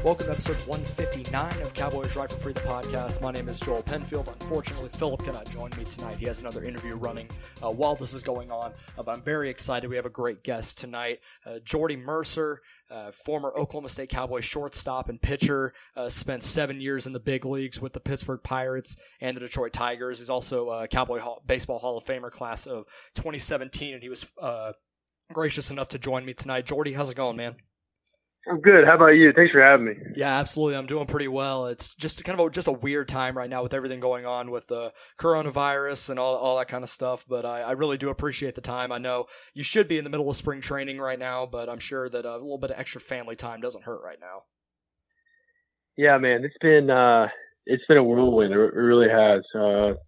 Welcome to episode 159 of Cowboys Ride for Free, the podcast. My name is Joel Penfield. Unfortunately, Philip cannot join me tonight. He has another interview running while this is going on, but I'm very excited. We have a great guest tonight. Jordy Mercer, former Oklahoma State Cowboys shortstop and pitcher, spent 7 years in the big leagues with the Pittsburgh Pirates and the Detroit Tigers. He's also a Cowboy Baseball Hall of Famer class of 2017, and he was gracious enough to join me tonight. Jordy, how's it going, man? I'm good. How about you? Thanks for having me. Yeah, absolutely. I'm doing pretty well. It's just kind of just a weird time right now with everything going on with the coronavirus and all that kind of stuff. But I really do appreciate the time. I know you should be in the middle of spring training right now, but I'm sure that a little bit of extra family time doesn't hurt right now. Yeah, man, it's been a whirlwind. It really has. To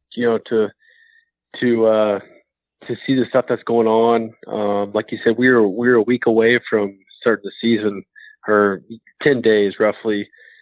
see the stuff that's going on. Like you said, we're a week away from starting the season. Or 10 days roughly.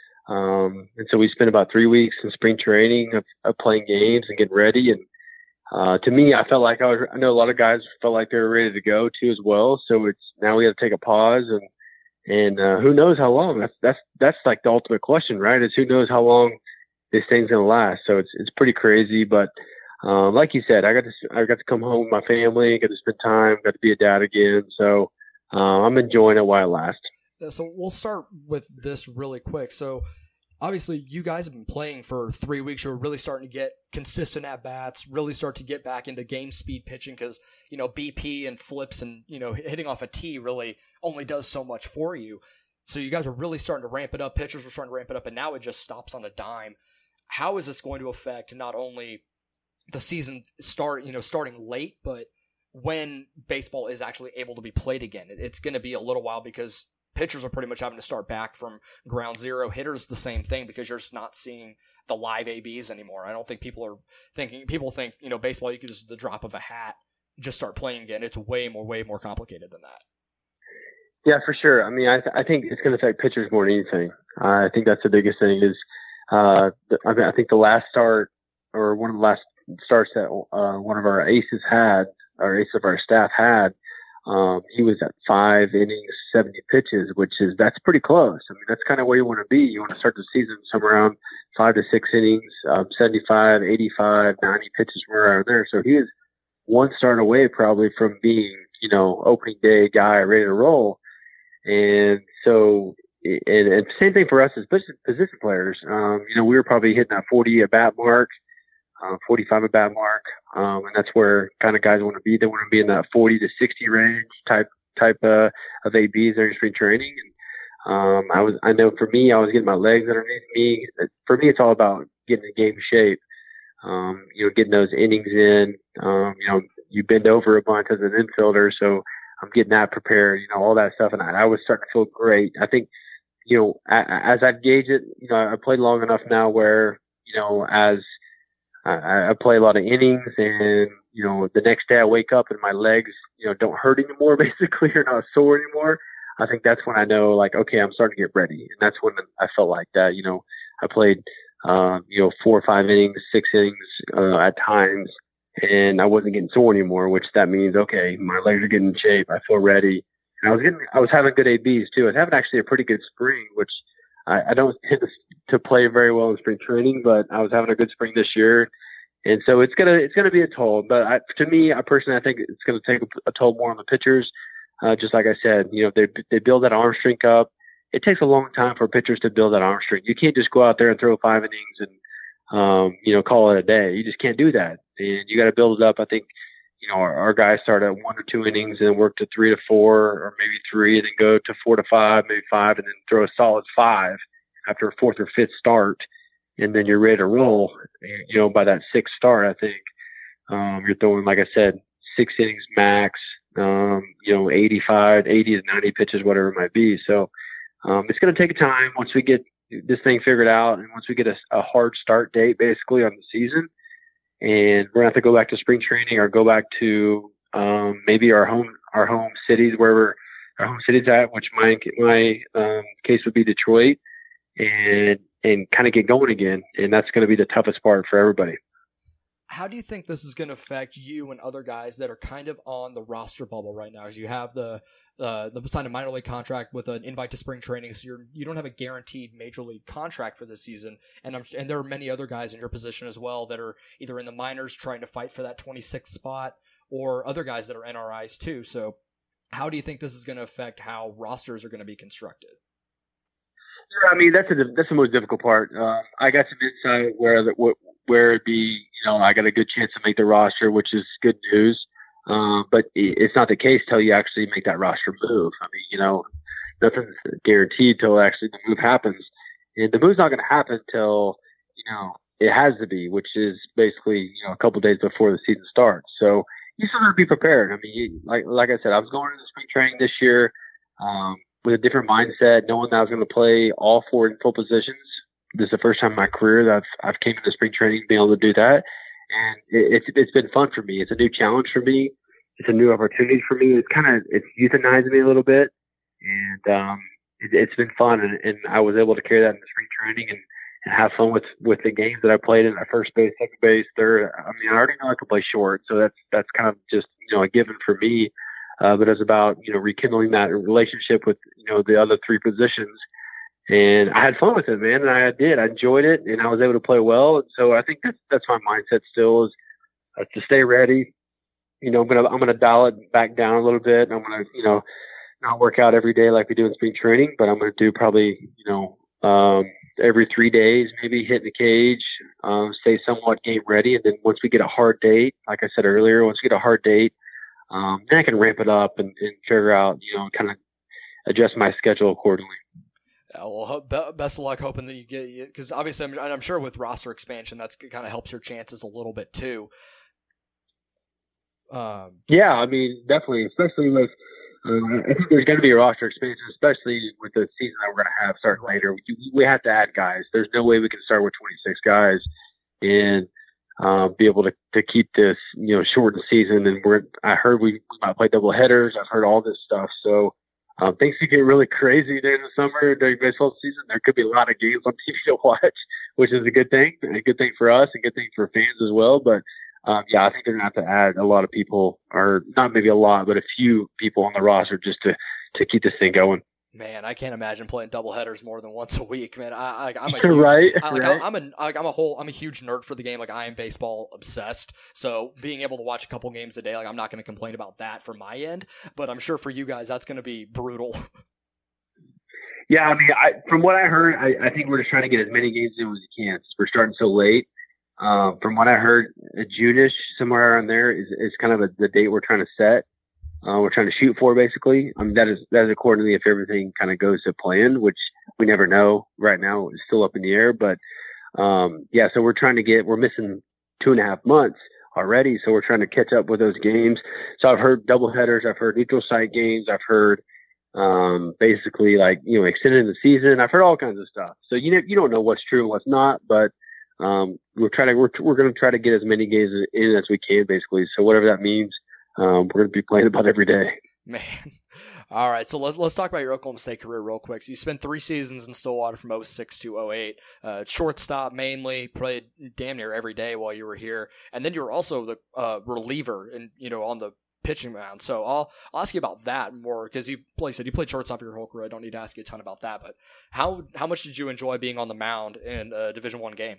And so we spent about 3 weeks in spring training of playing games and getting ready. And to me, I felt like I know a lot of guys felt like they were ready to go too as well. So now we got to take a pause and who knows how long. That's like the ultimate question, right? Is who knows how long this thing's going to last. So it's pretty crazy. But like you said, I got to come home with my family, got to spend time, got to be a dad again. So I'm enjoying it while it lasts. So we'll start with this really quick. So obviously you guys have been playing for 3 weeks. You're really starting to get consistent at bats, really start to get back into game speed pitching because, BP and flips and, hitting off a tee really only does so much for you. So you guys are really starting to ramp it up. Pitchers are starting to ramp it up, and now it just stops on a dime. How is this going to affect not only the season starting late, but when baseball is actually able to be played again? It's going to be a little while because pitchers are pretty much having to start back from ground zero. Hitters the same thing because you're just not seeing the live ABs anymore. I don't think people think, baseball, you could just the drop of a hat, just start playing again. It's way more complicated than that. Yeah, for sure. I mean, I think it's going to affect pitchers more than anything. I think that's the biggest thing is, I think the last start or one of the last starts that one of our aces of our staff had, he was at 5 innings, 70 pitches, that's pretty close. I mean, that's kind of where you want to be. You want to start the season somewhere around 5 to 6 innings, 75, 85, 90 pitches, around there. So he is one start away probably from being, opening day guy ready to roll. And so, and same thing for us as position players. We were probably hitting that 40 at bat mark. 45 at bat mark, and that's where kind of guys want to be. They want to be in that 40 to 60 range type of ABs during spring training. And I know for me, I was getting my legs underneath me. For me, it's all about getting in game shape. Getting those innings in. You bend over a bunch as an infielder, so I'm getting that prepared. All that stuff, and I was starting to feel great. I think, as I've gauged it, I played long enough now where, as I play a lot of innings and, the next day I wake up and my legs, don't hurt anymore, basically, or not sore anymore. I think that's when I know, like, okay, I'm starting to get ready. And that's when I felt like that, I played, 4 or 5 innings, 6 innings at times, and I wasn't getting sore anymore, which that means, okay, my legs are getting in shape. I feel ready. And I was having good ABs too. I was having actually a pretty good spring, which I don't tend to play very well in spring training, but I was having a good spring this year. And so it's gonna be a toll, but to me, I personally, I think it's gonna take a toll more on the pitchers. Just like I said, they build that arm strength up. It takes a long time for pitchers to build that arm strength. You can't just go out there and throw 5 innings and call it a day. You just can't do that, and you got to build it up. I think our guys start at 1 or 2 innings and work to 3 to 4, or maybe 3, and then go to 4 to 5, maybe 5, and then throw a solid 5 after a 4th or 5th start. And then you're ready to roll. By that 6th start, I think you're throwing, like I said, 6 innings max, 85, 80 to 90 pitches, whatever it might be. So it's going to take time once we get this thing figured out, and once we get a hard start date, basically, on the season. And we're going to have to go back to spring training or go back to maybe our home cities, wherever our home city's at, which my case would be Detroit, and kind of get going again. And that's going to be the toughest part for everybody. how do you think this is going to affect you and other guys that are kind of on the roster bubble right now? Because you have the signed a minor league contract with an invite to spring training, so you don't have a guaranteed major league contract for this season. And there are many other guys in your position as well that are either in the minors trying to fight for that 26th spot, or other guys that are NRIs too. So how do you think this is going to affect how rosters are going to be constructed? Yeah, I mean, that's the most difficult part. I got some insight where it'd be, I got a good chance to make the roster, which is good news. But it's not the case till you actually make that roster move. I mean, nothing's guaranteed till actually the move happens. And the move's not going to happen till, it has to be, which is basically, a couple days before the season starts. So you still got to be prepared. I mean, like I said, I was going into spring training this year with a different mindset, knowing that I was going to play all 4 in full positions. This is the first time in my career that I've came into spring training being able to do that. And it's been fun for me. It's a new challenge for me. It's a new opportunity for me. It's euthanizing me a little bit. And it's been fun. And I was able to carry that into spring training and have fun with the games that I played in at first base, second base, third. I mean, I already know I can play short. So that's kind of just, a given for me. But it's about, rekindling that relationship with, the other 3 positions. And I had fun with it, man. And I did. I enjoyed it, and I was able to play well. And so I think that's my mindset still is to stay ready. I'm gonna dial it back down a little bit. I'm gonna, not work out every day like we do in spring training, but I'm gonna do probably, every 3 days, maybe hit the cage, stay somewhat game ready. And then once we get a hard date, like I said earlier, once we get a hard date, then I can ramp it up and figure out, kind of adjust my schedule accordingly. Well, best of luck, hoping that you get, because obviously I'm sure with roster expansion, that's kind of helps your chances a little bit too. Yeah, I mean, definitely, especially with, I think there's going to be a roster expansion, especially with the season that we're going to have starting later. We have to add guys. There's no way we can start with 26 guys and be able to keep this, shortened season. And I heard we might play double headers. I've heard all this stuff. So things could get really crazy during the summer, during baseball season. There could be a lot of games on TV to watch, which is a good thing for us, a good thing for fans as well. But I think they're going to have to add a lot of people, or not maybe a lot, but a few people on the roster just to keep this thing going. Man, I can't imagine playing doubleheaders more than once a week, man. I'm a huge, I'm a huge nerd for the game. Like, I am baseball obsessed. So being able to watch a couple games a day, like, I'm not going to complain about that from my end. But I'm sure for you guys, that's going to be brutal. Yeah, I mean, from what I heard, I think we're just trying to get as many games in as we can since we're starting so late. From what I heard, June-ish, somewhere around there is kind of the date we're trying to set. We're trying to shoot for, basically. that is accordingly if everything kind of goes to plan, which we never know right now. It's still up in the air, but so we're missing 2.5 months already, so we're trying to catch up with those games. So I've heard doubleheaders, I've heard neutral site games, I've heard basically extending the season. I've heard all kinds of stuff. So you don't know what's true and what's not, but we're going to try to get as many games in as we can, basically. So whatever that means. We're going to be playing about every day. Man. All right. So let's talk about your Oklahoma State career real quick. So you spent 3 seasons in Stillwater from 06 to 08. Shortstop mainly, played damn near every day while you were here. And then you were also the reliever on the pitching mound. So I'll ask you about that more because you played shortstop your whole career. I don't need to ask you a ton about that, but how much did you enjoy being on the mound in a Division I game?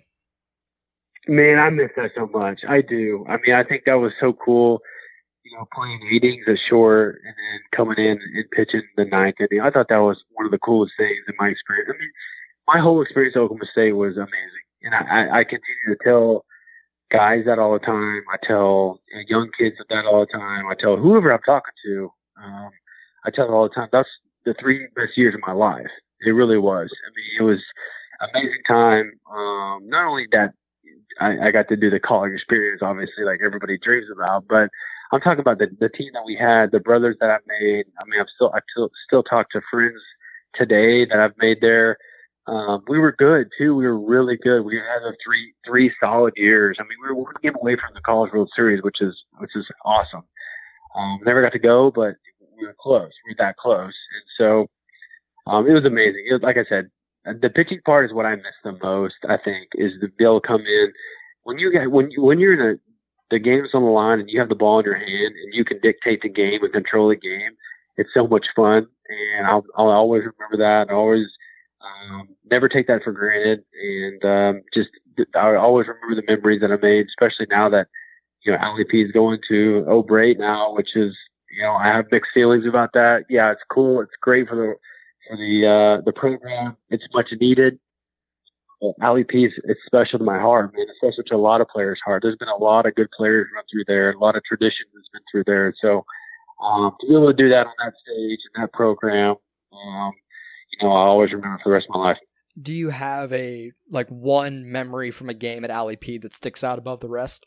Man, I miss that so much. I do. I mean, I think that was so cool. Playing 8 innings at short and then coming in and pitching the 9th inning. I thought that was one of the coolest things in my experience. I mean, my whole experience at Oklahoma State was amazing. And I continue to tell guys that all the time. I tell young kids that all the time. I tell whoever I'm talking to, I tell them all the time. That's the 3 best years of my life. It really was. I mean, it was an amazing time. Not only that I got to do the college experience, obviously, like everybody dreams about, but I'm talking about the team that we had, the brothers that I've made. I mean, I still talk to friends today that I've made there. We were good too. We were really good. We had three solid years. I mean, we were 1 game away from the College World Series, which is awesome. Never got to go, but we were close. We were that close, and so it was amazing. It was, like I said, the pitching part is what I miss the most. I think is to be able to come in when you're in the game's on the line and you have the ball in your hand and you can dictate the game and control the game, it's so much fun. And I'll always remember that. I always never take that for granted. And I always remember the memories that I made, especially now that Allie P is going to O'Brate now, which is I have mixed feelings about that. Yeah, it's cool. It's great for the program. It's much needed. Allie P it's special to my heart, man, especially to a lot of players' heart. There's been a lot of good players run through there. A lot of tradition has been through there. So to be able to do that on that stage and that program, I'll always remember for the rest of my life. Do you have one memory from a game at Allie P that sticks out above the rest?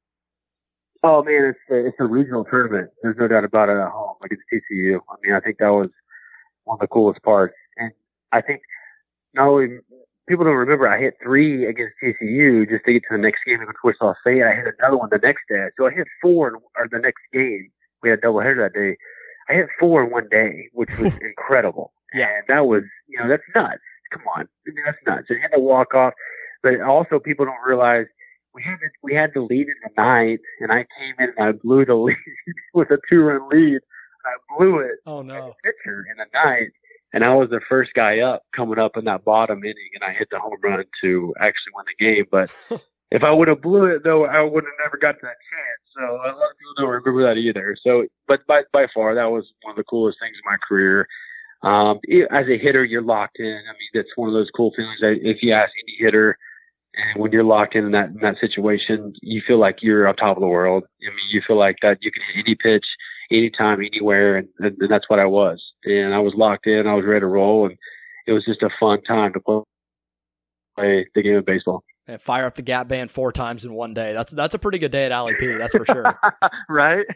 Oh man, it's a regional tournament. There's no doubt about it at home against TCU. I mean, I think that was one of the coolest parts. And I think not only people don't remember, I hit 3 against TCU just to get to the next game against Wichita State. I hit another one the next day. So I hit 4 or the next game. We had a doubleheader that day. I hit 4 in one day, which was incredible. Yeah. And that was, that's nuts. Come on. I mean, that's nuts. And hit the walk off. But also people don't realize we had the lead in the ninth, and I came in and I blew the lead with a 2-run lead. I blew it. Oh no. As a pitcher in the ninth. And I was the first guy up coming up in that bottom inning, and I hit the home run to actually win the game. But if I would have blew it, though, I would have never got that chance. So a lot of people don't remember that either. So, but by far, that was one of the coolest things in my career. As a hitter, you're locked in. I mean, that's one of those cool feelings. If you ask any hitter, and when you're locked in that situation, you feel like you're on top of the world. I mean, you feel like that you can hit any pitch, anytime, anywhere, and that's what I was. And I was locked in. I was ready to roll, and it was just a fun time to play the game of baseball. And fire up the Gap Band 4 times in one day. That's a pretty good day at Allie P, that's for sure. Right?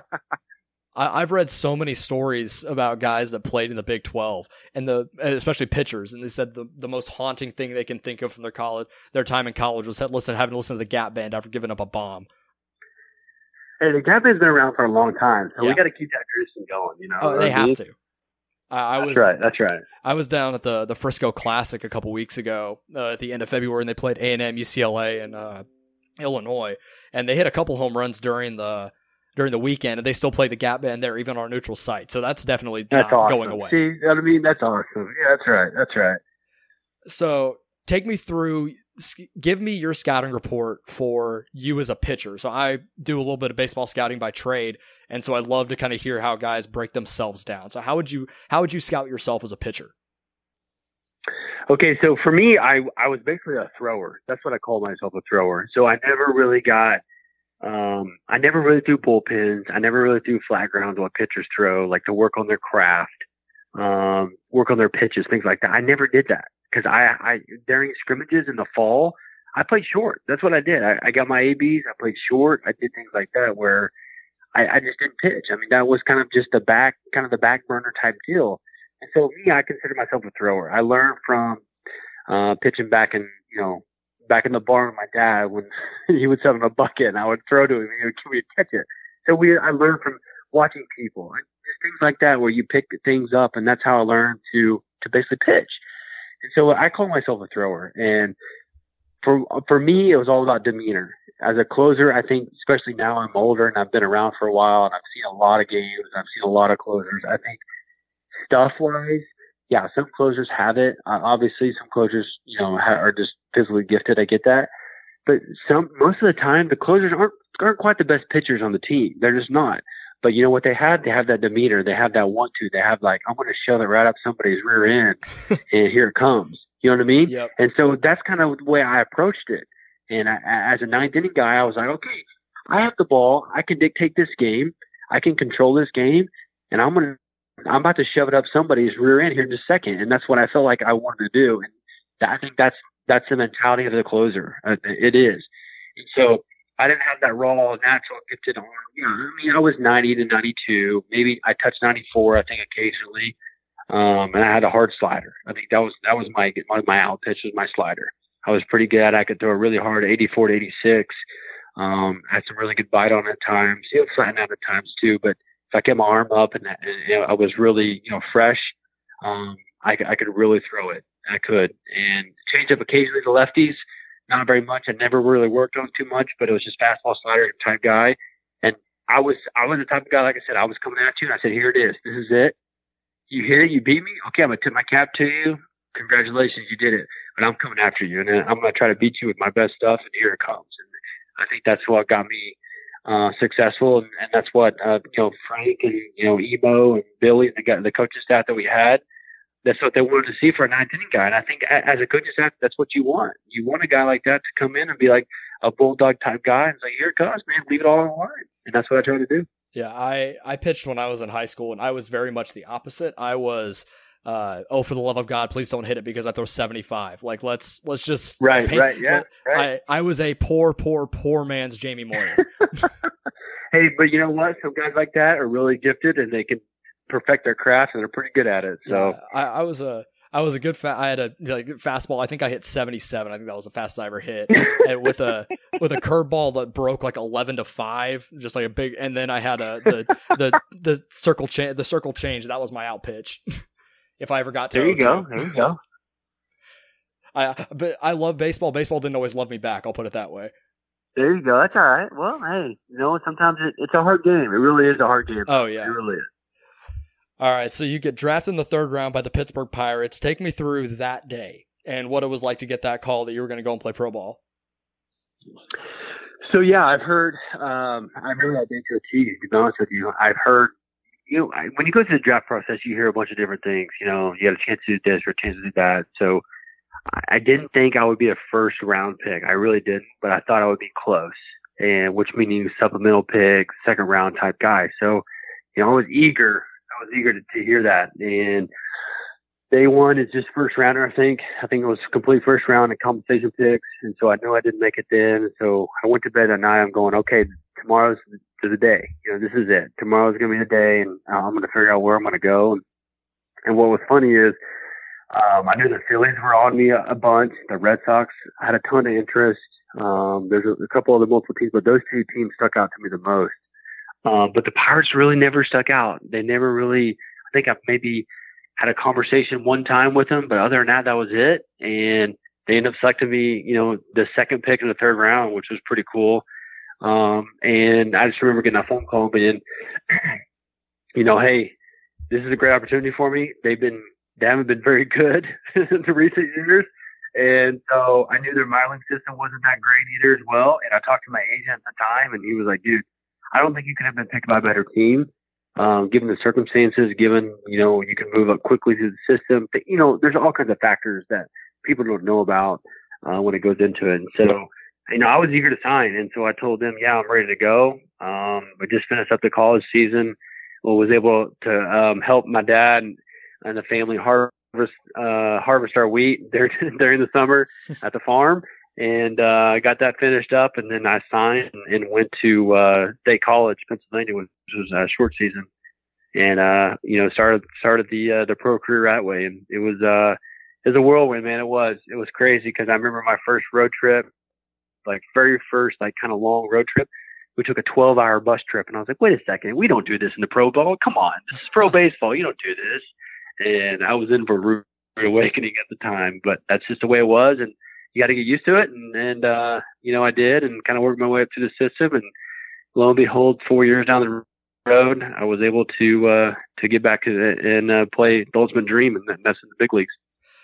I've read so many stories about guys that played in the Big 12, and especially pitchers, and they said the most haunting thing they can think of from their time in college was having to listen to the Gap Band after giving up a bomb. Hey, the Gap Band's been around for a long time, so yeah. We got to keep that tradition going. Oh, they have to. That's right. I was down at the Frisco Classic a couple weeks ago at the end of February, and they played A&M, UCLA, and Illinois, and they hit a couple home runs during the weekend, and they still play the Gap Band there, even on a neutral site. So that's definitely not awesome. going away. See, I mean, that's awesome. Yeah, that's right. So take me through, give me your scouting report for you as a pitcher. So I do a little bit of baseball scouting by trade, and so I'd love to kind of hear how guys break themselves down. So how would you scout yourself as a pitcher? Okay, so for me, I was basically a thrower. That's what I call myself, a thrower. So I never really threw bullpens. I never really threw flat grounds what pitchers throw, like to work on their craft, work on their pitches, things like that. I never did that because I during scrimmages in the fall, I played short. That's what I did. I got my ABs. I played short. I did things like that where I just didn't pitch. I mean, that was kind of just the back burner type deal. And so me, I consider myself a thrower. I learned from pitching back in the barn with my dad when he would set on a bucket and I would throw to him and he would catch it. So I learned from watching people and just things like that where you pick things up, and that's how I learned to basically pitch. And so I call myself a thrower. And for me, it was all about demeanor. As a closer, I think, especially now I'm older and I've been around for a while and I've seen a lot of games, I've seen a lot of closers. I think stuff-wise, yeah, some closers have it. Obviously, some closers, are just physically gifted. I get that. But most of the time, the closers aren't quite the best pitchers on the team. They're just not. But you know what they have? They have that demeanor. They have that want-to. They have I'm going to shove it right up somebody's rear end, and here it comes. You know what I mean? Yep. And so that's kind of the way I approached it. And as a ninth inning guy, I was like, okay, I have the ball. I can dictate this game. I can control this game, and I'm about to shove it up somebody's rear end here in just a second. And that's what I felt like I wanted to do. And I think that's the mentality of the closer. It is. And so I didn't have that raw, natural, gifted arm. I was 90 to 92. Maybe I touched 94, I think, occasionally. And I had a hard slider. I think that was my out pitch was my slider. I was pretty good. I could throw really hard, 84 to 86. Had some really good bite on at times. It flattened out at times too, but if I kept my arm up and I was really, fresh, I could really throw it. I could. And change up occasionally to lefties. not very much. I never really worked on too much, but it was just fastball slider type guy. And I was the type of guy, like I said, I was coming at you and I said, here it is. This is it. You hit it, you beat me. Okay, I'm going to tip my cap to you. Congratulations, you did it. But I'm coming after you, and I'm going to try to beat you with my best stuff, and here it comes. And I think that's what got me successful, and that's what Frank and Emo and Billy and the coaching staff that we had. That's what they wanted to see for a ninth inning guy. And I think as a coaching staff, that's what you want. You want a guy like that to come in and be like a bulldog type guy and say, "Here it comes, man. Leave it all on the line." And that's what I try to do. Yeah, I pitched when I was in high school, and I was very much the opposite. I was, for the love of God, please don't hit it because I throw 75. Like, let's just right. I was a poor man's Jamie Moyer. Hey, but you know what? Some guys like that are really gifted, and they can perfect their craft, and they're pretty good at it. So yeah, I was a good I had a fastball. I think I hit 77. I think that was the fastest I ever hit. And with a curveball that broke like 11-5, just like a big. And then I had the circle change. That was my out pitch. If I ever got to. There you go. But I love baseball. Baseball didn't always love me back. I'll put it that way. There you go. That's all right. Well, hey, sometimes it's a hard game. It really is a hard game. Oh yeah, it really is. All right, so you get drafted in the third round by the Pittsburgh Pirates. Take me through that day and what it was like to get that call that you were going to go and play pro ball. So, yeah, I've heard I remember that day to a T, to be honest with you. I've heard, when you go through the draft process, you hear a bunch of different things. You got a chance to do this or a chance to do that. So I didn't think I would be a first-round pick. I really didn't, but I thought I would be close, and which meaning supplemental pick, second-round type guy. So, I was eager to hear that. And day one is just first rounder, I think. I think it was complete first round and compensation picks. And so I knew I didn't make it then. So I went to bed that night. I'm going, okay, tomorrow's the day. This is it. Tomorrow's going to be the day, and I'm going to figure out where I'm going to go. And what was funny is I knew the Phillies were on me a bunch. The Red Sox had a ton of interest. There's a couple other multiple teams, but those two teams stuck out to me the most. But the Pirates really never stuck out. They never really, I think I've maybe had a conversation one time with them, but other than that, that was it. And they ended up selecting me, the second pick in the third round, which was pretty cool. And I just remember getting a phone call being, hey, this is a great opportunity for me. They haven't been very good in the recent years. And so I knew their mining system wasn't that great either as well. And I talked to my agent at the time, and he was like, dude, I don't think you could have been picked by a better team, given the circumstances, given, you can move up quickly through the system. There's all kinds of factors that people don't know about when it goes into it. And so, I was eager to sign. And so I told them, yeah, I'm ready to go. I just finished up the college season. Was able to help my dad and the family harvest our wheat during the summer at the farm. And I got that finished up, and then I signed and went to State College, Pennsylvania, which was a short season, and started the pro career that way. And it was a whirlwind, man. It was crazy because I remember my first road trip, like very first like kind of long road trip. We took a 12-hour bus trip, and I was like, wait a second, we don't do this in the pro ball. Come on, this is pro baseball. You don't do this. And I was in for a rude awakening at the time, but that's just the way it was. And you got to get used to it. And I did, and kind of worked my way up through the system. And lo and behold, 4 years down the road, I was able to get back and play the ultimate dream, and that's in the big leagues.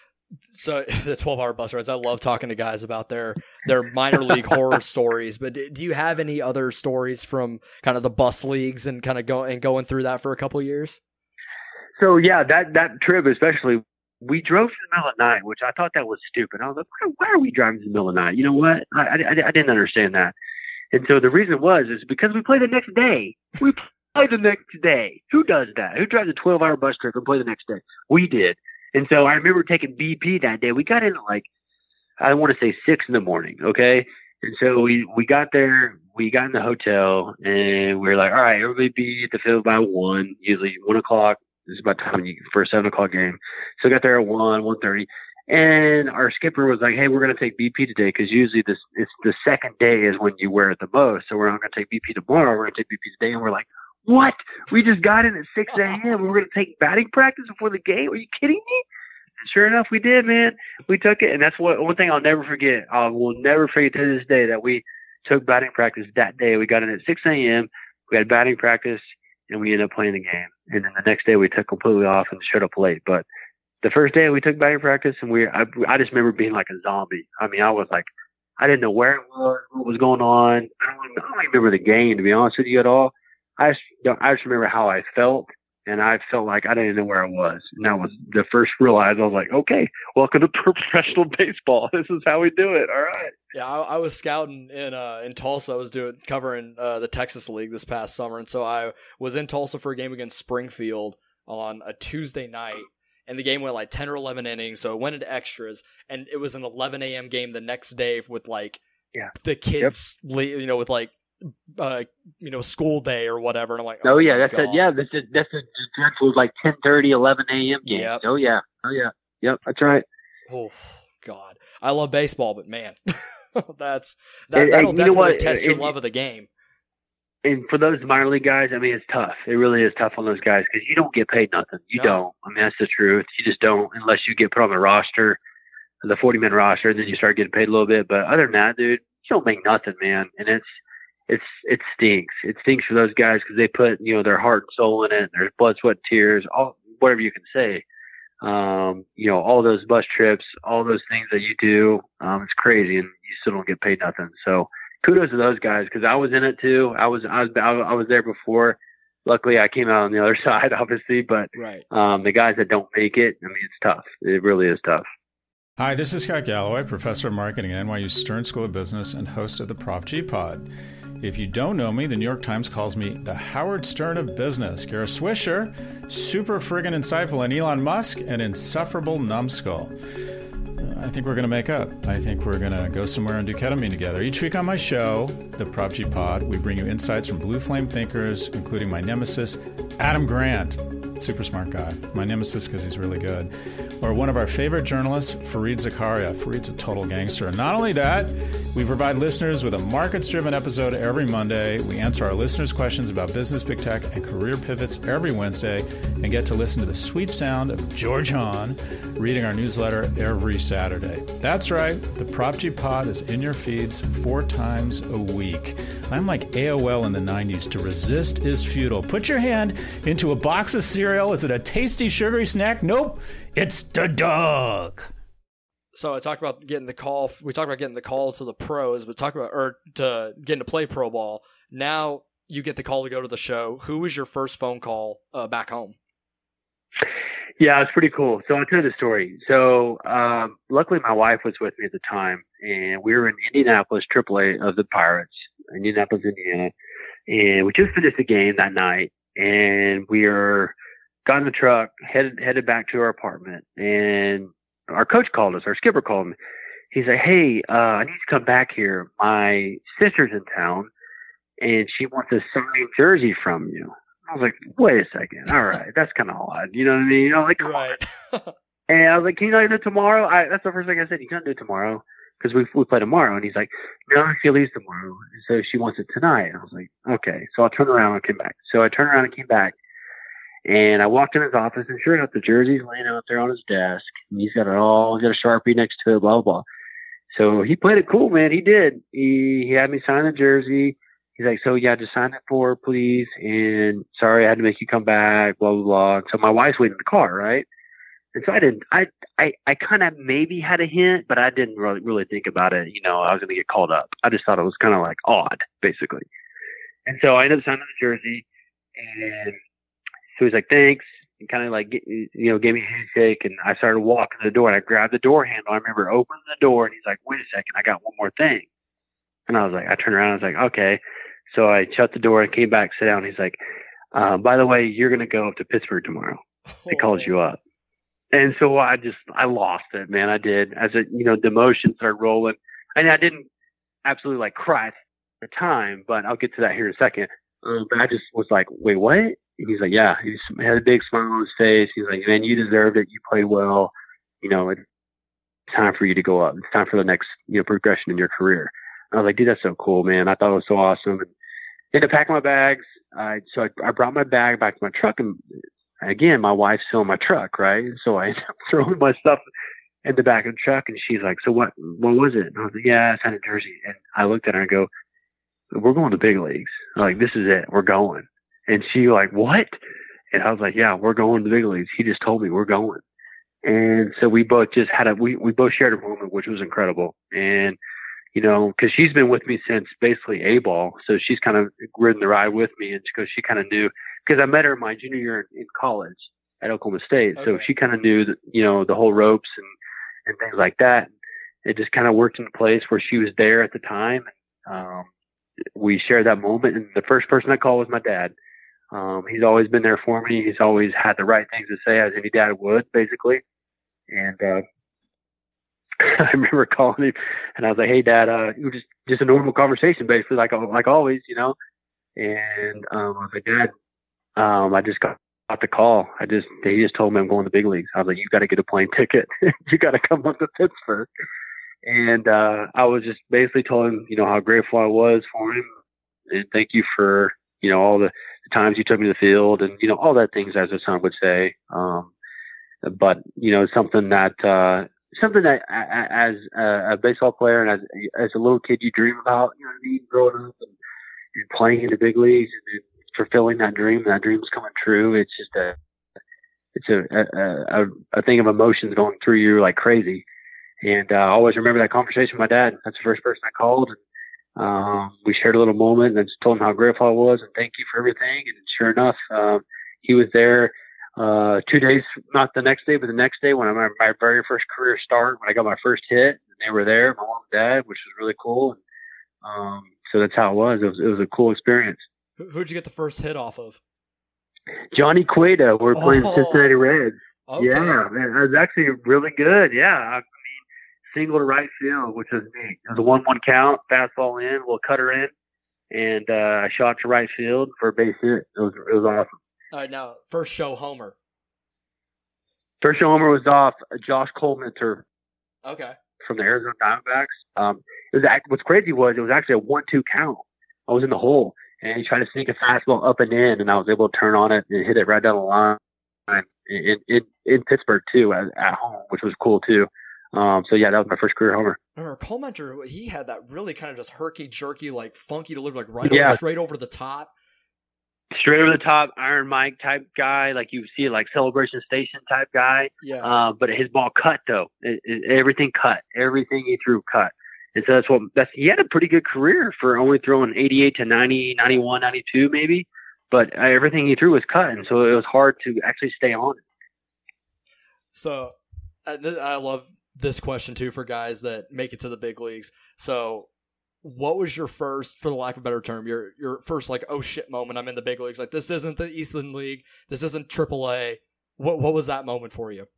So the 12-hour bus rides, I love talking to guys about their minor league horror stories. But do you have any other stories from kind of the bus leagues and kind of going through that for a couple of years? So yeah, that trip especially, we drove in the middle of the night, which I thought that was stupid. I was like, why are we driving in the middle of the night? You know what? I didn't understand that. And so the reason is because we play the next day. We play the next day. Who does that? Who drives a 12-hour bus trip and play the next day? We did. And so I remember taking BP that day. We got in at I want to say 6 in the morning. Okay. And so we got there, we got in the hotel, and we were like, all right, everybody be at the field by 1, usually 1 o'clock. This is about time for a 7 o'clock game. So I got there at 1:30. And our skipper was like, hey, we're going to take BP today because usually it's the second day is when you wear it the most. So we're not going to take BP tomorrow. We're going to take BP today. And we're like, what? We just got in at 6 a.m. We're going to take batting practice before the game? Are you kidding me? And sure enough, we did, man. We took it, and that's one thing I'll never forget. I will never forget to this day that we took batting practice that day. We got in at 6 a.m. We had batting practice, and we ended up playing the game. And then the next day, we took completely off and showed up late. But the first day we took batting practice, and I just remember being like a zombie. I mean, I was like, I didn't know where it was, what was going on. I don't even remember the game, to be honest with you, at all. I just remember how I felt, and I felt like I didn't know where I was. And that was the first realize. I was like, okay, welcome to professional baseball. This is how we do it. All right. Yeah, I was scouting in Tulsa. I was covering the Texas League this past summer, and so I was in Tulsa for a game against Springfield on a Tuesday night. And the game went like 10 or 11 innings, so it went into extras. And it was an 11 a.m. game the next day with like the kids, with like school day or whatever. And I'm like, that's the dreadful like 10:30, 11 a.m. game. Yep. Oh yeah, that's right. Oh God, I love baseball, but man, that'll definitely test your love of the game. And for those minor league guys, I mean, it's tough. It really is tough on those guys because you don't get paid nothing. You don't. I mean, that's the truth. You just don't unless you get put on the roster, the 40-man roster, and then you start getting paid a little bit. But other than that, dude, you don't make nothing, man. And it stinks. It stinks for those guys because they put, their heart and soul in it. There's blood, sweat, tears, all whatever you can say. All those bus trips, all those things that you do, it's crazy, and you still don't get paid nothing. So kudos to those guys because I was in it too. I was there before. Luckily, I came out on the other side, obviously. But right. The guys that don't make it, I mean, it's tough. It really is tough. Hi, this is Scott Galloway, professor of marketing at NYU Stern School of Business and host of the Prop G Pod. If you don't know me, the New York Times calls me the Howard Stern of business. Kara Swisher, super friggin' insightful, and Elon Musk, an insufferable numbskull. I think we're going to make up. I think we're going to go somewhere and do ketamine together. Each week on my show, the Prop G Pod, we bring you insights from blue flame thinkers, including my nemesis, Adam Grant. Super smart guy. My nemesis because he's really good. Or one of our favorite journalists, Fareed Zakaria. Fareed's a total gangster. And not only that, we provide listeners with a markets-driven episode every Monday. We answer our listeners' questions about business, big tech, and career pivots every Wednesday, and get to listen to the sweet sound of George Hahn reading our newsletter every Saturday. That's right. The Prop G Pod is in your feeds 4 times a week. I'm like AOL in the 90s. To resist is futile. Put your hand into a box of cereal. Is it a tasty, sugary snack? Nope. It's the dog. So I talked about getting the call. We talked about getting the call to the pros, but to getting to play pro ball. Now you get the call to go to the show. Who was your first phone call back home? Yeah, it's pretty cool. So I'll tell you the story. So luckily my wife was with me at the time, and we were in Indianapolis, AAA of the Pirates, Indianapolis, Indiana. And we just finished the game that night, and got in the truck, headed back to our apartment, and our coach called us, our skipper called me. He's like, hey, I need to come back here. My sister's in town, and she wants a signed jersey from you. I was like, wait a second. All right. That's kind of odd. You know what I mean? Come right. on. And I was like, can you not do it tomorrow? That's the first thing I said. You can't do it tomorrow because we play tomorrow. And he's like, no, she leaves tomorrow. So she wants it tonight. And I was like, okay. So I turned around and came back. So I turned around and came back. And I walked in his office, and sure enough, the jersey's laying out there on his desk. And he's got a Sharpie next to it, blah, blah, blah. So he played it cool, man. He did. He had me sign the jersey. He's like, so yeah, just sign it for her, please. And sorry, I had to make you come back, blah, blah, blah. So my wife's waiting in the car, right? And so I kind of maybe had a hint, but I didn't really think about it. I was going to get called up. I just thought it was kind of like odd, basically. And so I ended up signing the jersey, and so he's like, thanks, and kind of like, gave me a handshake, and I started walking to the door, and I grabbed the door handle. I remember opening the door, and he's like, wait a second, I got one more thing. And I was like, I turned around, I was like, okay. So I shut the door and came back, sit down. He's like, by the way, you're going to go up to Pittsburgh tomorrow. They called you up. And so I lost it, man. I did. As the emotions started rolling. And I didn't absolutely like cry at the time, but I'll get to that here in a second. But I just was like, wait, what? And he's like, yeah. He had a big smile on his face. He's like, man, you deserved it. You played well. It's time for you to go up. It's time for the next, progression in your career. And I was like, dude, that's so cool, man. I thought it was so awesome. And ended up packing my bags. So I brought my bag back to my truck, and again, my wife's still in my truck, right? So I end up throwing my stuff in the back of the truck, and she's like, "So what was it?" And I was like, "Yeah, I signed a jersey." And I looked at her and go, "We're going to big leagues. Like, this is it. We're going." And she like, "What?" And I was like, "Yeah, we're going to the big leagues. He just told me we're going." And so we both just had we both shared a moment, which was incredible. And, you know, cause she's been with me since basically A-ball. So she's kind of ridden the ride with me, and because she kind of knew, cause I met her my junior year in college at Oklahoma State. Okay. So she kind of knew that, you know, the whole ropes and things like that. It just kind of worked in place where she was there at the time. We shared that moment, and the first person I called was my dad. He's always been there for me. He's always had the right things to say, as any dad would, basically. And I remember calling him, and I was like, "Hey, Dad, it was just a normal conversation, basically, like always, you know." And I was like, "Dad, I just got the call. He just told me I'm going to the big leagues." I was like, "You got to get a plane ticket. You got to come up to Pittsburgh." And I was just basically told him, you know, how grateful I was for him, and thank you for, you know, all the times you took me to the field, and, you know, all that things, as a son would say. But, you know, something that as a baseball player and as a little kid you dream about, you know what I mean, growing up and playing in the big leagues and fulfilling that dream, and that dream's coming true. It's just a thing of emotions going through you like crazy. And I always remember that conversation with my dad. That's the first person I called. And we shared a little moment, and I just told him how grateful I was and thank you for everything. And sure enough, he was there 2 days, not the next day, but the next day when I had my very first career start, when I got my first hit. And they were there, my mom and dad, which was really cool. And, so that's how it was. It was a cool experience. Who'd you get the first hit off of? Johnny Cueto. We're playing Cincinnati Reds. Okay. Yeah, man, it was actually really good. Yeah, I mean, single to right field, which was neat. It was a 1-1 count, fastball in, little cutter in, and I shot to right field for a base hit. It was awesome. All right, now first show homer. First show homer was off Josh Colemanter. Okay. From the Arizona Diamondbacks. What's crazy was it was actually a 1-2 count. I was in the hole, and he tried to sneak a fastball up and in, and I was able to turn on it and hit it right down the line in Pittsburgh too, at home, which was cool too. So yeah, that was my first career homer. I remember Colemanter, he had that really kind of just herky-jerky, like funky delivery, like straight over the top. Straight over the top, Iron Mike type guy, like you see, like Celebration Station type guy. Yeah. But his ball cut though. Everything cut. Everything he threw cut. And so he had a pretty good career for only throwing 88 to 90, 91, 92 maybe. But everything he threw was cut, and so it was hard to actually stay on it. So I love this question too for guys that make it to the big leagues. So what was your first, for the lack of a better term, your first like, oh shit moment, I'm in the big leagues? Like, this isn't the Eastern League. This isn't AAA. What was that moment for you?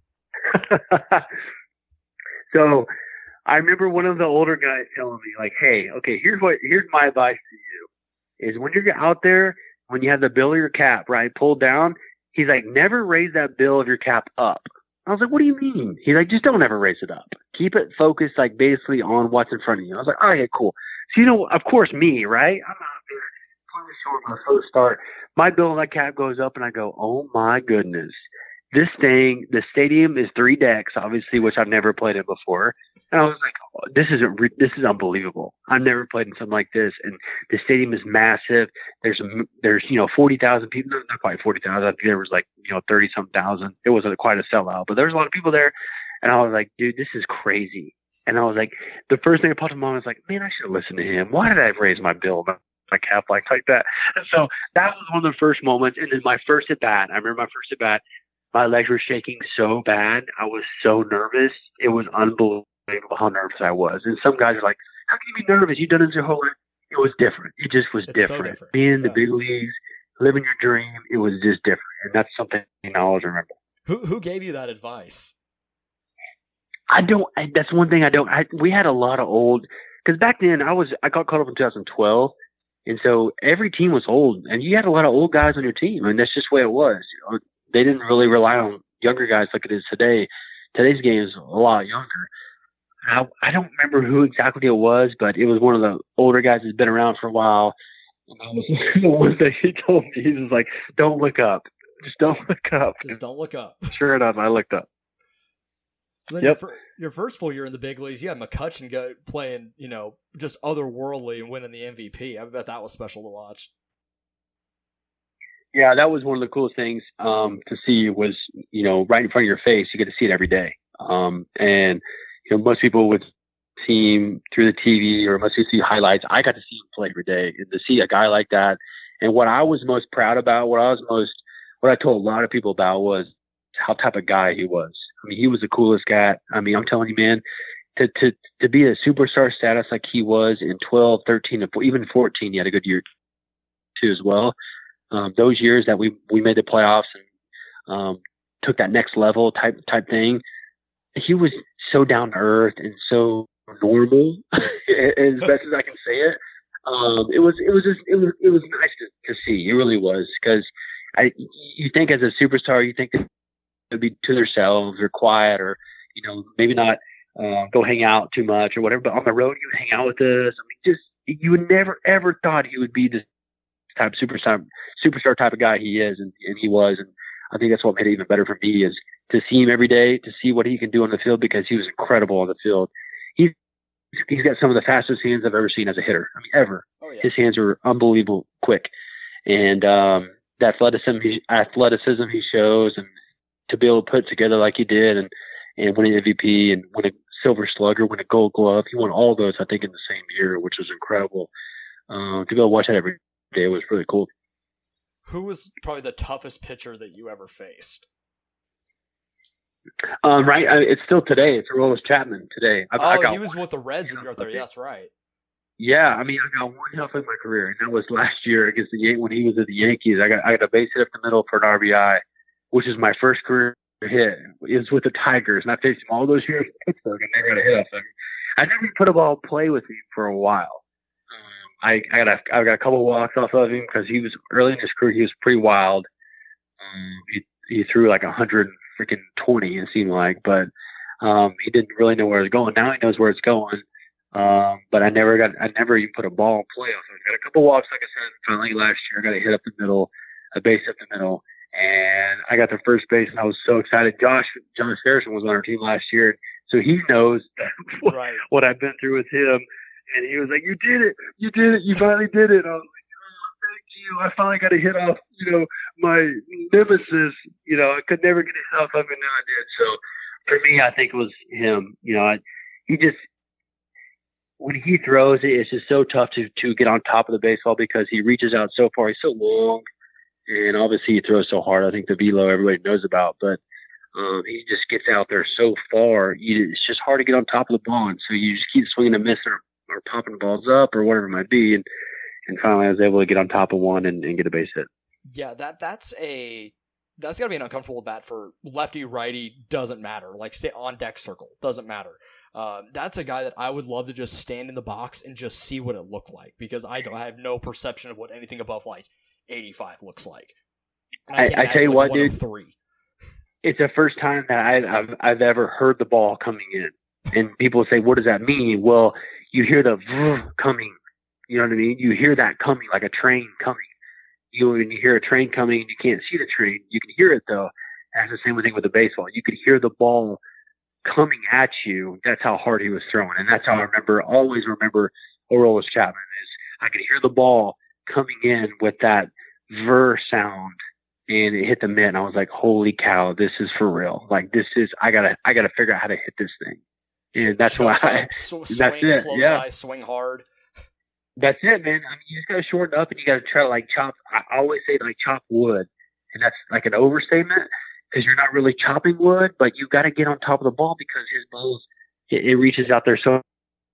So I remember one of the older guys telling me, like, "Hey, okay, here's my advice to you, is when you're out there, when you have the bill of your cap, right, pulled down, he's like, never raise that bill of your cap up." I was like, "What do you mean?" He's like, "Just don't ever raise it up. Keep it focused, like, basically on what's in front of you." I was like, "All right, cool." So, you know, of course, me, right? I'm out there playing short my first start. My bill of that cap goes up, and I go, "Oh my goodness. This thing, the stadium is 3 decks, obviously, which I've never played in before." And I was like, oh, this is unbelievable. I've never played in something like this. And the stadium is massive. There's 40,000 people, not quite 40,000. I think there was 30-some thousand. It wasn't quite a sellout, but there was a lot of people there. And I was like, dude, this is crazy. And I was like, the first thing that popped in my mind was like, man, I should have listened to him. Why did I raise my bill, my cap like that? And so that was one of the first moments. And then my first at bat, I remember my first at bat, my legs were shaking so bad. I was so nervous. It was unbelievable how nervous I was. And some guys are like, how can you be nervous? You've done it your whole life. It was different. It just was different. So different. Being in the big leagues, living your dream, it was just different. And that's something I always remember. Who gave you that advice? That's one thing we had a lot of old, because back then I got caught up in 2012. And so every team was old, and you had a lot of old guys on your team. I mean, that's just the way it was. They didn't really rely on younger guys like it is today. Today's game is a lot younger. I don't remember who exactly it was, but it was one of the older guys that's been around for a while. And that was the one thing he told me. He was like, don't look up. Just don't look up. Just don't look up. Sure enough, I looked up. So then your first full year in the big leagues, you had McCutchen playing, just otherworldly and winning the MVP. I bet that was special to watch. Yeah, that was one of the coolest things to see was, right in front of your face. You get to see it every day. And most people would see him through the TV or mostly see highlights. I got to see him play every day, and to see a guy like that. And what I was most proud about, what I told a lot of people about was how type of guy he was. I mean, he was the coolest guy. I mean, I'm telling you, man, to be a superstar status like he was in 12, 13, and even 14, he had a good year too as well. Those years that we made the playoffs and took that next level type thing, he was so down to earth and so normal, as best as I can say it. It was nice to see. It really was, because you think as a superstar, you think that they'd be to themselves or quiet or maybe not go hang out too much or whatever. But on the road, he would hang out with us. I mean, just you would never ever thought he would be this type of superstar type of guy he is, and he was. And I think that's what made it even better for me, is to see him every day, to see what he can do on the field, because he was incredible on the field. He's got some of the fastest hands I've ever seen as a hitter. I mean, ever. Oh, yeah. His hands are unbelievable quick, and the athleticism he shows, and to be able to put it together like he did, and win an MVP and win a Silver Slugger, win a Gold Glove. He won all those, I think, in the same year, which was incredible. To be able to watch that every day was really cool. Who was probably the toughest pitcher that you ever faced? Right. It's still today. It's Aroldis Chapman today. He was with the Reds when you were there. Yeah, that's right. Yeah, I mean, I got one hit in my career, and that was last year against the Yankees when he was at the Yankees. I got a base hit up the middle for an RBI, which is my first career hit. It was with the Tigers, and I faced him all those years in Pittsburgh, and never got a hit off him. I never put a ball in play with him for a while. I got a couple of walks off of him because he was early in his career. He was pretty wild. He threw like 120, it seemed like, but he didn't really know where it was going. Now he knows where it's going. But I never even put a ball in play. So I got a couple walks, like I said. Finally, last year, I got a hit up the middle, a base up the middle, and I got to first base, and I was so excited. Josh Harrison was on our team last year, so he knows what I've been through with him. And he was like, "You did it! You finally did it!" I was like, "Oh, thank you! I finally got a hit off, my nemesis. I could never get a hit off of him, and now I did." So for me, I think it was him. He just, when he throws it, it's just so tough to get on top of the baseball because he reaches out so far. He's so long, and obviously he throws so hard. I think the velo everybody knows about, but he just gets out there so far. It's just hard to get on top of the ball, and so you just keep swinging and missing or popping balls up or whatever it might be. And finally I was able to get on top of one and get a base hit. Yeah, that's gotta be an uncomfortable bat for lefty, righty, doesn't matter. Like stay on deck circle, doesn't matter. That's a guy that I would love to just stand in the box and just see what it looked like, because I have no perception of what anything above like 85 looks like. I tell you what, dude, it's the first time that I've ever heard the ball coming in, and people say, "What does that mean?" Well, you hear the coming, you know what I mean? You hear that coming, like a train coming. When you hear a train coming and you can't see the train, you can hear it though. That's the same thing with the baseball. You could hear the ball coming at you. That's how hard he was throwing. And that's how I always remember Aroldis Chapman, is I could hear the ball coming in with that sound, and it hit the mitt, and I was like, "Holy cow, this is for real. Like I gotta figure out how to hit this thing." And that's why that's it. Yeah. Eyes, swing hard. That's it, man. I mean, you just got to shorten up, and you got to try to like chop. I always say like chop wood, and that's like an overstatement because you're not really chopping wood, but you got to get on top of the ball because his balls, it reaches out there so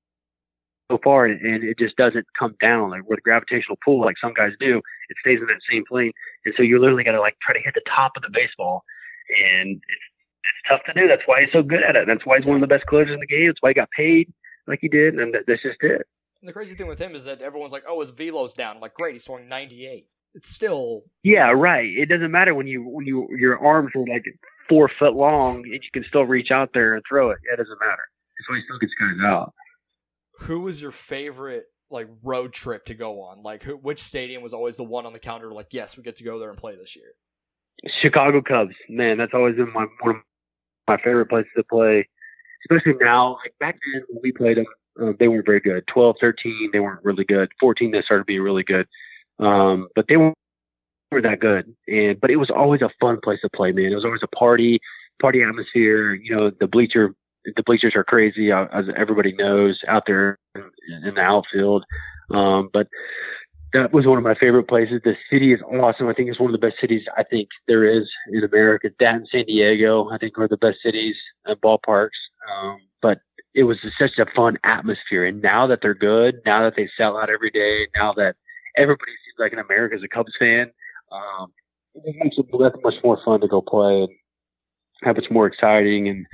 far, and it just doesn't come down like with gravitational pull like some guys do. It stays in that same plane, and so you literally got to like try to hit the top of the baseball, and it's tough to do. That's why he's so good at it. That's why he's one of the best closers in the game. That's why he got paid like he did, and that's just it. And the crazy thing with him is that everyone's like, "Oh, his velo's down." I'm like, great, he's throwing 98. It's still right. It doesn't matter when your arms are like 4 foot long and you can still reach out there and throw it. It doesn't matter. That's why he still gets guys out. Who was your favorite like road trip to go on? Like which stadium was always the one on the calendar? Like, yes, we get to go there and play this year. Chicago Cubs, man, that's always been one of my favorite places to play, especially now. Like back then when we played them, they weren't very good. 12, 13, they weren't really good. 14, they started being really good. But they weren't that good. But it was always a fun place to play, man. It was always a party atmosphere. You know, the bleachers are crazy, as everybody knows, out there in the outfield. But that was one of my favorite places. The city is awesome. I think it's one of the best cities I think there is in America. That and San Diego, I think, are the best cities and ballparks. But it was such a fun atmosphere. And now that they're good, now that they sell out every day, now that everybody seems like in America is a Cubs fan, it makes it much more fun to go play and have much more exciting. And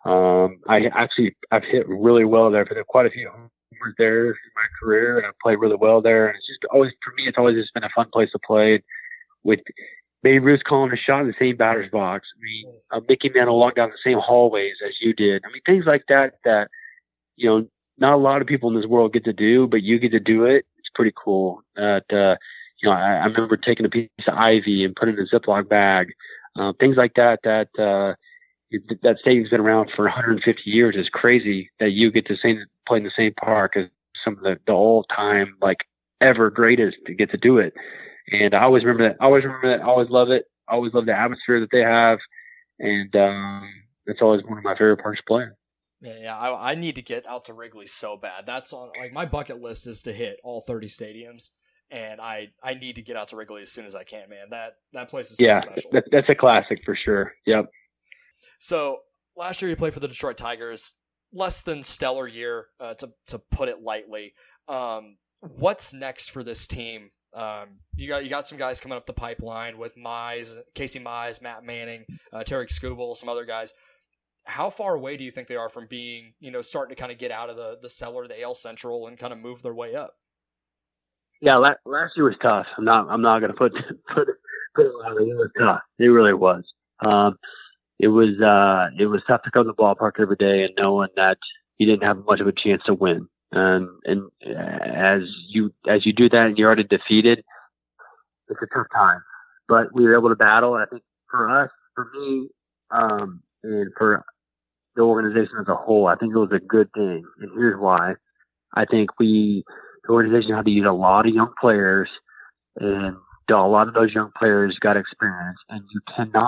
I've hit really well there. I've hit quite a few homers there in my career, and I've played really well there. And it's just always, for me, it's always just been a fun place to play with Babe Ruth calling a shot in the same batter's box. I mean, Mickey Mantle walked down the same hallways as you did. I mean, things like that, you know, not a lot of people in this world get to do, but you get to do it. It's pretty cool. You know, I remember taking a piece of ivy and putting it in a Ziploc bag. Things like that stadium's been around for 150 years. Is crazy that you get to play in the same park as some of the all-time, like, ever greatest to get to do it. And I always remember that. I always love it. I always love the atmosphere that they have. And it's always one of my favorite parks to play in. Yeah, I need to get out to Wrigley so bad. That's on, like, my bucket list is to hit all 30 stadiums. And I need to get out to Wrigley as soon as I can, man. That place is so special. That's a classic for sure. Yep. So last year you played for the Detroit Tigers. Less than stellar year, to put it lightly. What's next for this team? You got some guys coming up the pipeline with Casey Mize, Matt Manning, Tarik Skubal, some other guys. How far away do you think they are from being, you know, starting to kind of get out of the cellar, the AL Central, and kind of move their way up? Yeah, last year was tough. I'm not going to put it out. It was tough. It really was. It was tough to come to the ballpark every day and knowing that you didn't have much of a chance to win. And as you do that and you're already defeated, it's a tough time. But we were able to battle. I think for us, for me, and for the organization as a whole, I think it was a good thing. And here's why. I think the organization had to use a lot of young players, and a lot of those young players got experience, and you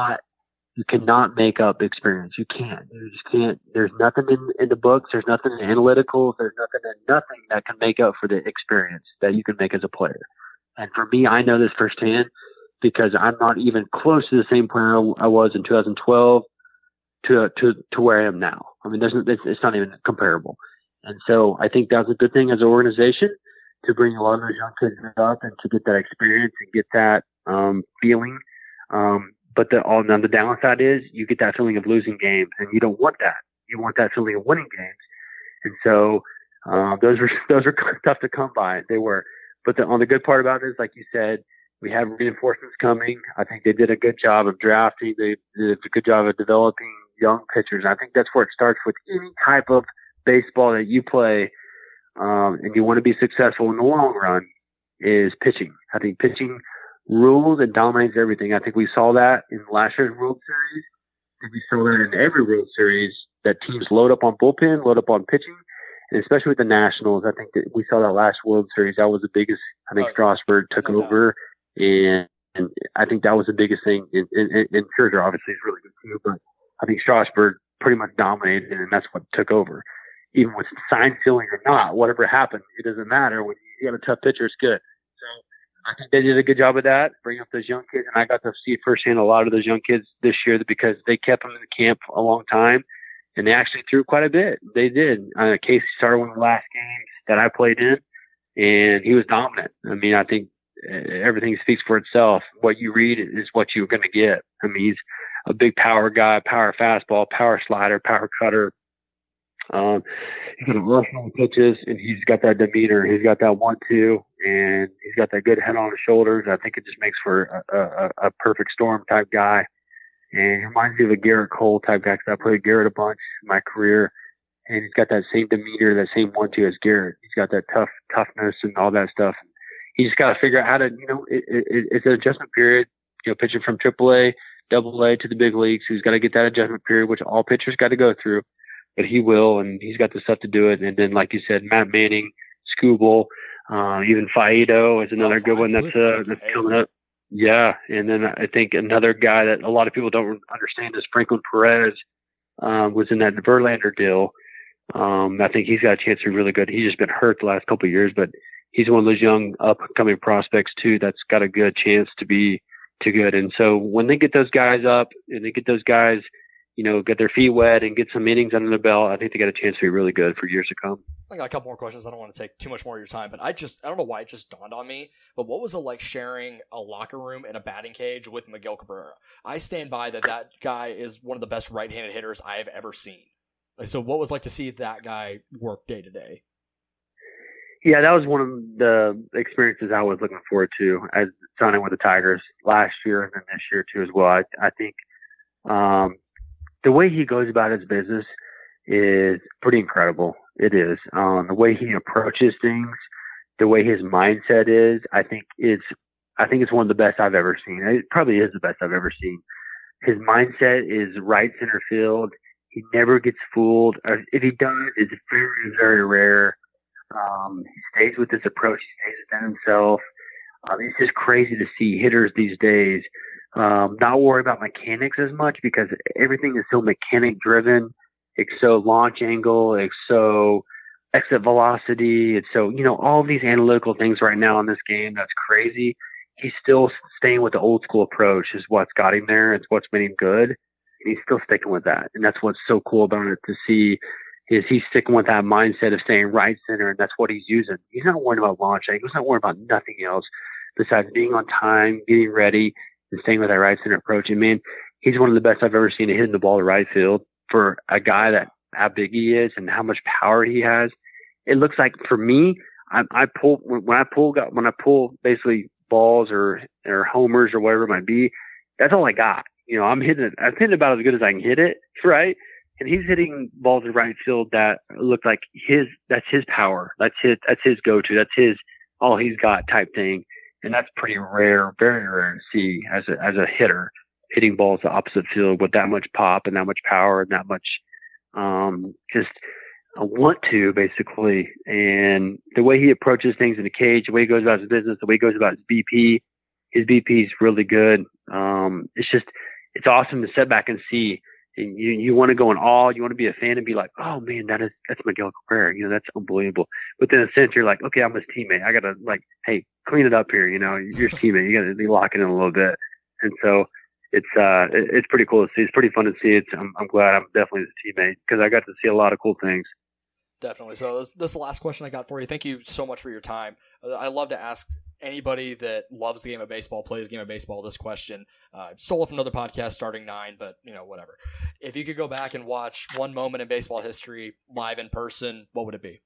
cannot make up experience. You can't. You just can't. There's nothing in the books. There's nothing in analyticals. There's nothing that can make up for the experience that you can make as a player. And for me, I know this firsthand because I'm not even close to the same player I was in 2012 to where I am now. I mean, it's not even comparable. And so I think that's a good thing as an organization to bring a lot of those young kids up and to get that experience and get that feeling. But on the downside is you get that feeling of losing games, and you don't want that. You want that feeling of winning games. And so those were tough to come by. They were. But on the good part about it is, like you said, we have reinforcements coming. I think they did a good job of drafting. They did a good job of developing young pitchers. I think that's where it starts with any type of baseball that you play, and you want to be successful in the long run, is pitching. I think pitching rules and dominates everything. I think we saw that in last year's World Series. I think we saw that in every World Series, that teams load up on bullpen, load up on pitching, and especially with the Nationals. I think that we saw that last World Series. That was the biggest. I think Strasburg took over, and I think that was the biggest thing. And Scherzer obviously is really good too, but I think Strasburg pretty much dominated, and that's what took over. Even with sign stealing or not, whatever happened, it doesn't matter. When you have a tough pitcher, it's good. So I think they did a good job of that, bringing up those young kids. And I got to see firsthand a lot of those young kids this year because they kept them in the camp a long time, and they actually threw quite a bit. They did. Casey started one of the last games that I played in, and he was dominant. I mean, I think everything speaks for itself. What you read is what you're going to get. I mean, he's a big power guy, power fastball, power slider, power cutter. He's got a rush on pitches, and he's got that demeanor. He's got that 1-2, and he's got that good head on his shoulders. I think it just makes for a perfect storm type guy. And he reminds me of a Garrett Cole type guy, because I played Garrett a bunch in my career, and he's got that same demeanor, that same 1-2 as Garrett. He's got that toughness and all that stuff. He just got to figure out how to, it's an adjustment period pitching from AAA, AA to the big leagues. He's got to get that adjustment period, which all pitchers got to go through, but he will, and he's got the stuff to do it. And then, like you said, Matt Manning, Skubal, even Faedo is another good one that's coming up. Yeah, and then I think another guy that a lot of people don't understand is Franklin Perez. Was in that Verlander deal. I think he's got a chance to be really good. He's just been hurt the last couple of years, but he's one of those young upcoming prospects too that's got a good chance to be too good. And so when they get those guys up and they get those guys, get their feet wet and get some innings under their belt, I think they got a chance to be really good for years to come. I got a couple more questions. I don't want to take too much more of your time, but I don't know why it just dawned on me, but what was it like sharing a locker room and a batting cage with Miguel Cabrera? I stand by that guy is one of the best right-handed hitters I have ever seen. So what was it like to see that guy work day to day? Yeah, that was one of the experiences I was looking forward to as signing with the Tigers last year and then this year too as well. I think the way he goes about his business is pretty incredible. It is. The way he approaches things, the way his mindset is, I think it's one of the best I've ever seen. It probably is the best I've ever seen. His mindset is right center field. He never gets fooled. Or if he does, it's very, very rare. He stays with this approach. He stays within himself. It's just crazy to see hitters these days not worry about mechanics as much because everything is so mechanic driven. It's so launch angle. It's so exit velocity. It's so, all these analytical things right now in this game. That's crazy. He's still staying with the old school approach is what's got him there. It's what's made him good. And he's still sticking with that. And that's what's so cool about it to see is he's sticking with that mindset of staying right center. And that's what he's using. He's not worried about launch angle. He's not worried about nothing else besides being on time, getting ready, and staying with that right center approach. And man, he's one of the best I've ever seen at hitting the ball to right field for a guy that how big he is and how much power he has. It looks like for me, when I pull basically balls or homers or whatever it might be, that's all I got. I'm hitting about as good as I can hit it, right? And he's hitting balls in right field that look like that's his power. That's his go-to. That's his all he's got type thing. And that's pretty rare, very rare to see as a hitter hitting balls the opposite field with that much pop and that much power and that much just a want to basically. And the way he approaches things in the cage, the way he goes about his business, the way he goes about his BP is really good. It's awesome to sit back and see. And you want to go in awe. You want to be a fan and be like, oh man, that's Miguel Cabrera. That's unbelievable. But in a sense, you're like, okay, I'm his teammate. I gotta hey, clean it up here. You're his teammate. You gotta be locking in a little bit. And so it's pretty cool to see. It's pretty fun to see. I'm glad I'm definitely his teammate because I got to see a lot of cool things. Definitely. So this is the last question I got for you. Thank you so much for your time. I love to ask anybody that loves the game of baseball, plays the game of baseball, this question. Stole it from another podcast, Starting Nine, but whatever. If you could go back and watch one moment in baseball history live in person, what would it be?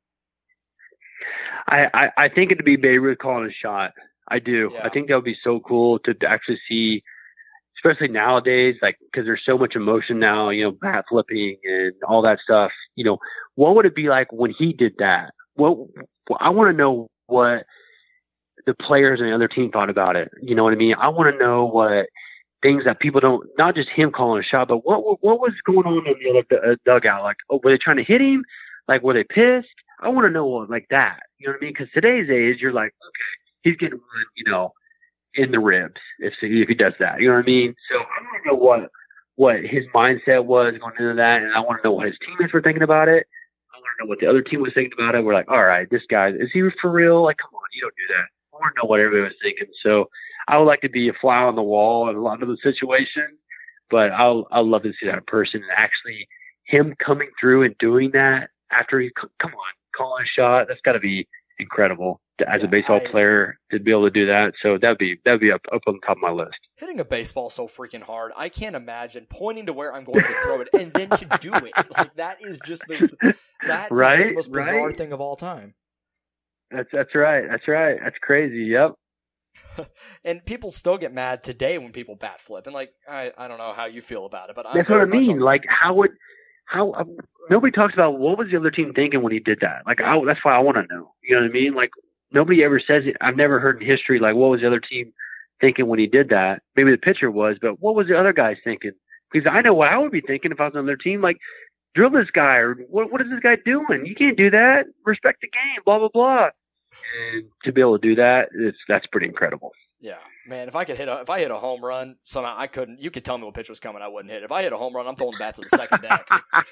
I think it'd be Babe Ruth calling a shot. I do. Yeah. I think that would be so cool to actually see, especially nowadays, because there's so much emotion now, bat flipping and all that stuff. What would it be like when he did that? I want to know what the players and the other team thought about it. You know what I mean? I want to know what things that people don't, not just him calling a shot, but what was going on in the other dugout? Were they trying to hit him? Were they pissed? I want to know like that. You know what I mean? Because today's age, you're like, okay, he's getting one, in the ribs if he does that. You know what I mean? So I want to know what his mindset was going into that, and I want to know what his teammates were thinking about it. I want to know what the other team was thinking about it. We're like, all right, this guy, is he for real? Come on, you don't do that. I want to know what everybody was thinking. So I would like to be a fly on the wall in a lot of the situations, but I'll love to see that person and actually him coming through and doing that after he calling a shot. That's got to be incredible as a baseball player to be able to do that. So that'd be up on the top of my list. Hitting a baseball so freaking hard. I can't imagine pointing to where I'm going to throw it and then to do it. That is just the most bizarre thing of all time. That's right. That's crazy. Yep. And people still get mad today when people bat flip. And I don't know how you feel about it, but that's what I mean. How nobody talks about what was the other team thinking when he did that. That's why I want to know. You know what I mean? Nobody ever says it. I've never heard in history what was the other team thinking when he did that. Maybe the pitcher was, but what was the other guy thinking? Because I know what I would be thinking if I was on their team. Like, drill this guy, or what is this guy doing? You can't do that. Respect the game, blah, blah, blah. And to be able to do that, that's pretty incredible. Yeah, man. If I hit a home run, somehow I couldn't. You could tell me what pitch was coming, I wouldn't hit. If I hit a home run, I'm throwing the bat to the second deck.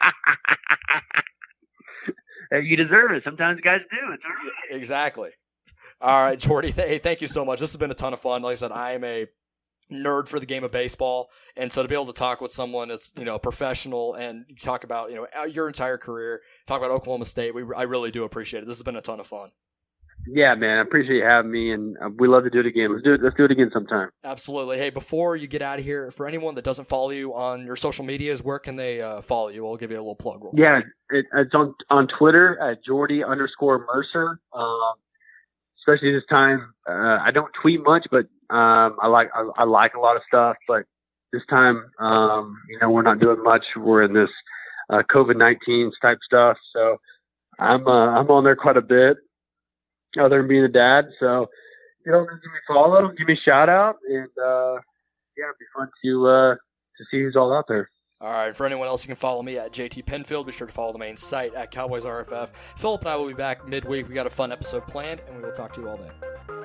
You deserve it. Sometimes guys do. It's all right. Exactly. All right, Jordy. Hey, thank you so much. This has been a ton of fun. Like I said, I am a nerd for the game of baseball, and so to be able to talk with someone that's professional and talk about your entire career, talk about Oklahoma State, I really do appreciate it. This has been a ton of fun. Yeah, man, I appreciate you having me, and we love to do it again. Let's do it again sometime. Absolutely. Hey, before you get out of here, for anyone that doesn't follow you on your social medias, where can they follow you? I'll give you a little plug. Yeah, it's on Twitter at Jordy_Mercer. Especially this time, I don't tweet much, but I like a lot of stuff. But this time, we're not doing much. We're in this COVID-19 type stuff, so I'm on there quite a bit. Other than being a dad, so give me a follow, give me a shout out, and it'd be fun to see who's all out there. All right, for anyone else, you can follow me at JT Penfield. Be sure to follow the main site at Cowboys RFF. Philip and I will be back midweek. We got a fun episode planned, and we will talk to you all then.